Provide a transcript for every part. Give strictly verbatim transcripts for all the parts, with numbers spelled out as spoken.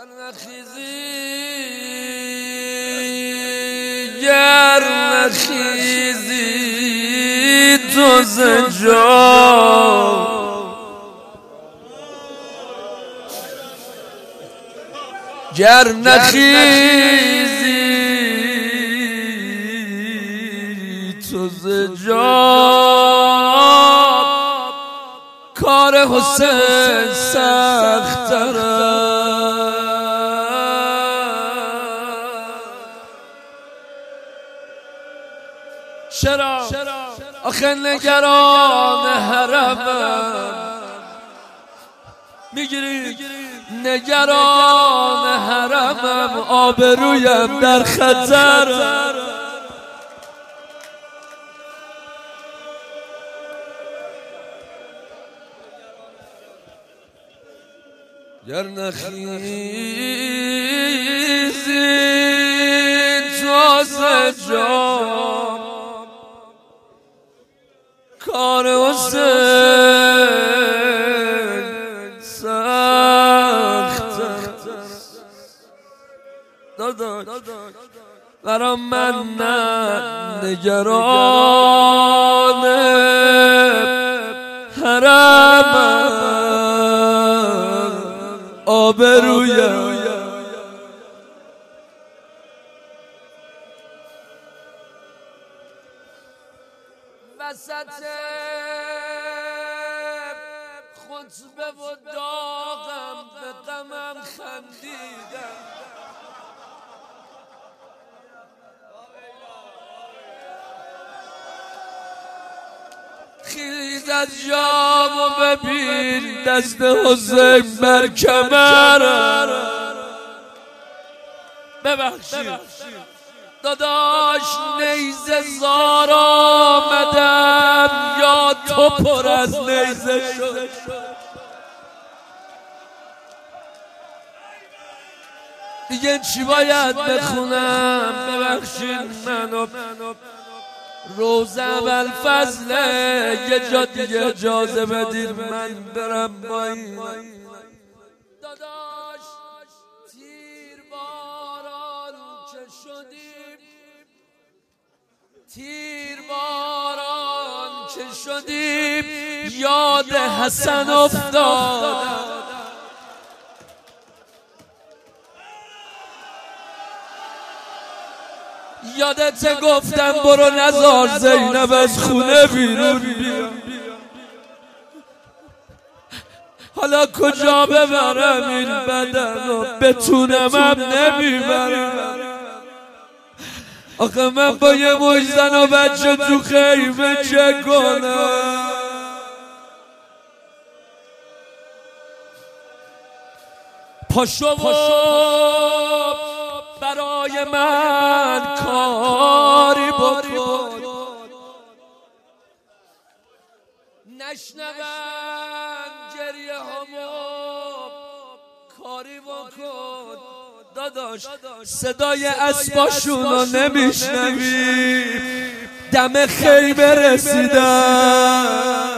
گر نخیزی گر نخیزی تو ز جا گر نخیزی تو ز جا کار حسین سخت تره چرا آخه نگران حرمم میگیری نگران حرمم آبرویم در خطر گر نخیزی تو ز جا کار حسین سخت داداش برام من نه نگران حرمم آبرویم وسط خطبه و داغم به غمم خندیدم خیز از جام و ببین دست حسین بر کمرم ببخشید داداش نیزه زار آمدم یا تو پر از نیزه شد دیگه چی باید بخونم ببخشید منو روز اول فضله یه جا دیگه اجازه بدید من برم با این داداش تیر باران که شدیم تیر باران که شدیم یاد حسن افتادم یادت گفتم برو نزار زینب از خونه بیرون بیا حالا کجا ببرم این بدن رو بتونمم نمیبرم آخه من با یه مجزن و بچه تو خیمه چه کنم پاشو و برای من کاری بکن نشنون گریه همو کاری بکن داداش صدای اسباشونو نمیشنوی دم خیمه رسیدم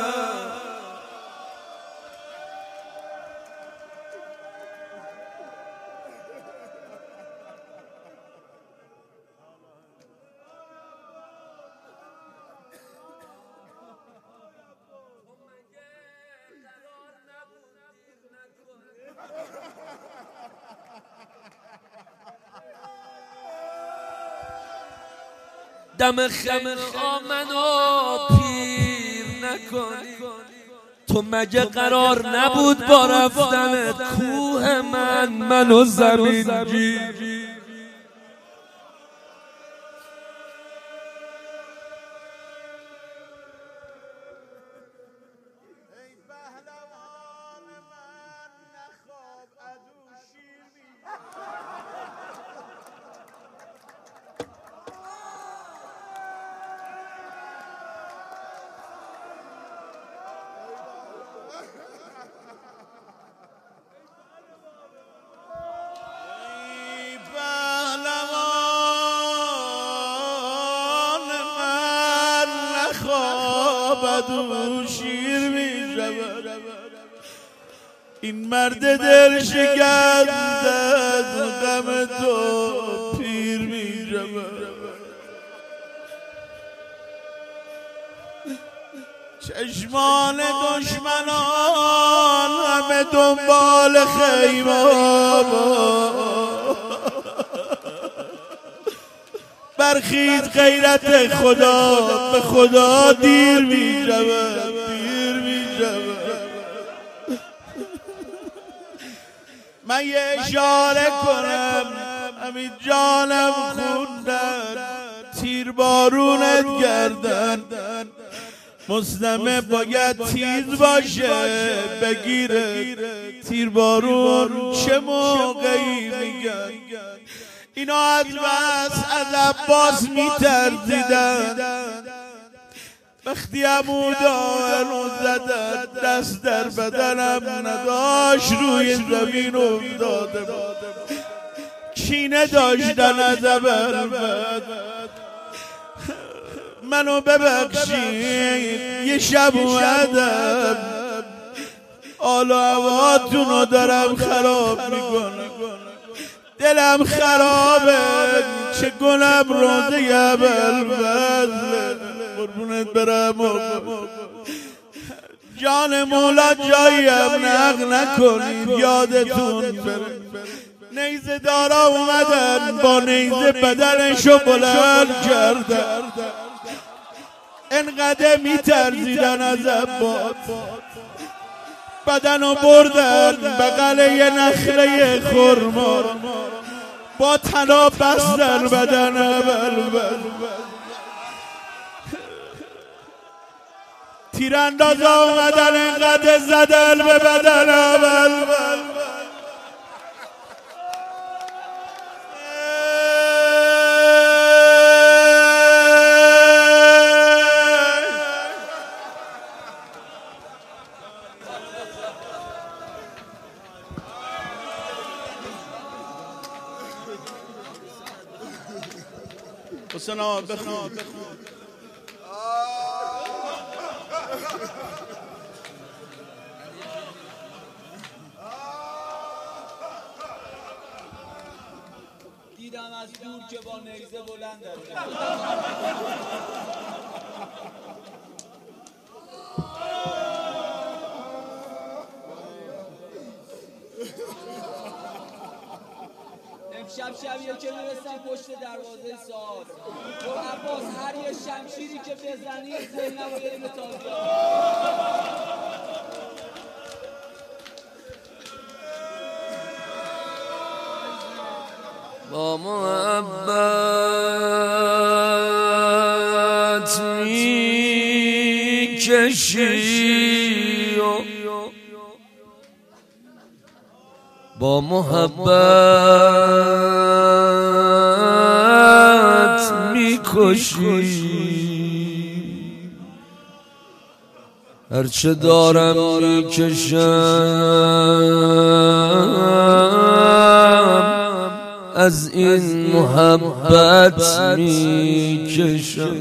دم خیمه منو پیر نکنی تو مگه قرار نبود با رفتن کوه من منو زمین گیر و شیر می شود این مرد دل شکنده چشمان دشمنان همه دنبال خیمه برخیز غیرت خدا به خدا دیر می شود دیر می شود. من یه اشاره کنم همین جانم خوندن تیر بارونت گردن مسلمه باید تیز باشه بگیره تیر بارون چه موقعی میگن اینا از بس از عباس میترزیدن وقتی عمودانو زدن دست در بدنم نداشت روی زمین افتاده کینه داشتن از اول منو ببخشید یه شب اومدم حال و هواتونو دارم خراب میکنم دلم خرابه چه گلم روزه اول فضل قربونت برم جان مولا جایم نق نکنید یادتون بره نیزه دارا اومدن با نیزه بدنشو بلند کردن انقدر میترزیدن از عباس بدنو بردن بغل یه نخله خرما با طلا بستن بدن اول تیراندازا اومدن انقدر زدن به بدن اول حسین آقا بخون دیدم از دور که با نیزه بلند داره امشب شبیه که میرسم پشت دروازه ساز تو عباس هر یه شمشیری که بزنی زینب و بریم تازه با محبت می کشی با محبت می کشی هرچه دارم می کشم از این محبت می کشم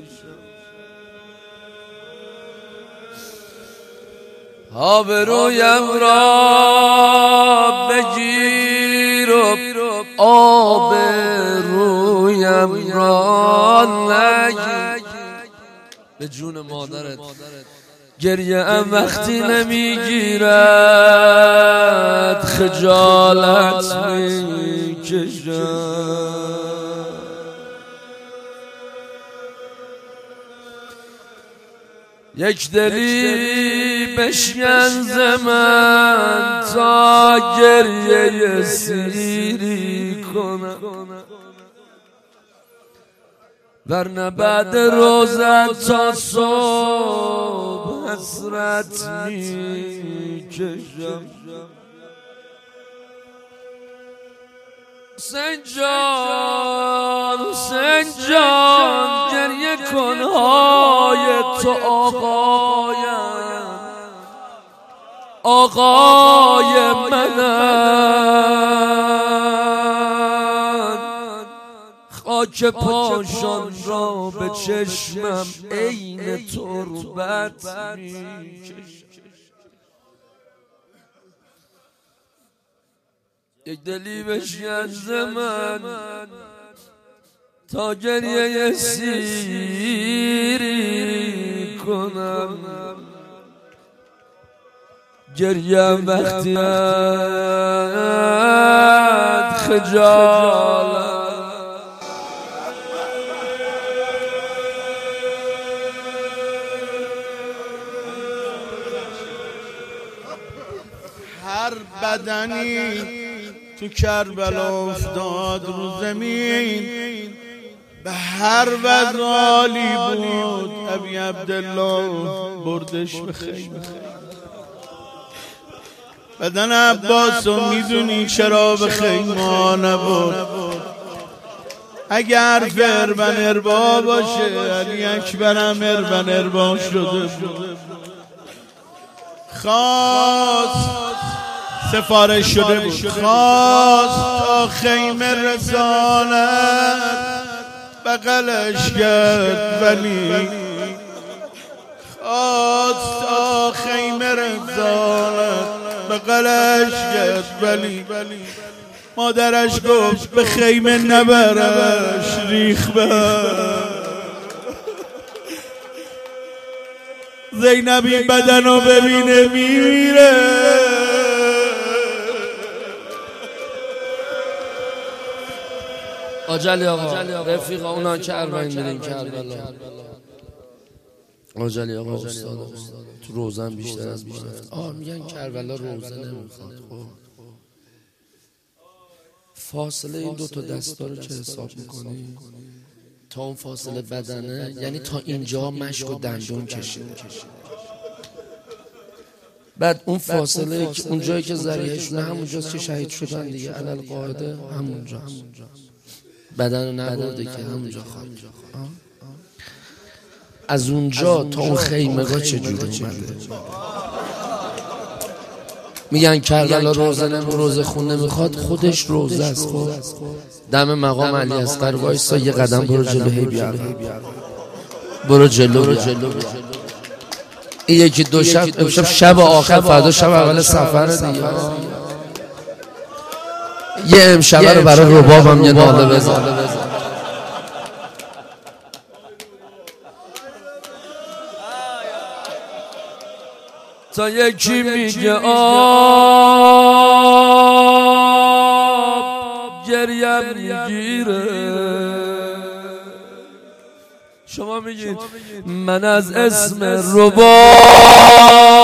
آبرویم را بگیر و آبرویم را نگیر به جون مادرت گریه ام وقتی نمیگیرد خجالت میکشم یک دلی بشکنز من تا گریه سیری کنم ورنه بعد روزت تا صبح حسرت میکشم حسین جان حسین جان گریه کن های تو آقایم آقای منم خاک پاشان را به چشمم عین تربت میکشم یک دلی بشکنز من تا گریه سیری کنم گریم وقتی خجالت هر بدنی تو کربلا افتاد رو زمین به هر وزالی بود ابی عبدالله بردش به خیمه. بدن عباسو میدونی چرا به خیمه نبود؟ اگر فربن اربا باشه علی اکبرم اربن اربا شده بود. خواست سفارش شده بود، خواست تا خیمه رسالت بغلش کرد ولی خواست تا خیمه رسالت بغلش کرد ولی مادرش گفت به خیمه نبرش ریخ بر. زینبی بدنو ببینه میمیره. آجلی آقا رفیقا اونا که اربعین میرین کربلا. آجلی آقا استاد تو روزن بیشتر از بیشتر. آه میگن کربلا روزه نمیخواد. فاصله این دو تا دستا رو چه حساب میکنی؟ تا اون فاصله بدنه، یعنی تا اینجا مشک و دندون کشیده. بعد اون فاصله که اون جایی که ذریعهشونه همونجاست که شهید شدن دیگه، علل قاعده همونجاست. بدن رو نبرده که همونجا خواد. از اونجا تا اون خیمگاه چجوری اومده؟ میگن کربلا روزه نمی روزه خون نمیخواد، خودش روزه است. خب دم مقام علی اصغر وایسا، یه قدم برو جلو، هی بیا برو جلو برو جلو. این یکی دو شب، امشب شب آخر، فردا شب اول سفر دیگه. یه امشبه رو برای ربابم یه ناله بزن. تا یکی میگه آب گریم میگیره، شما میگید من از اسم رباب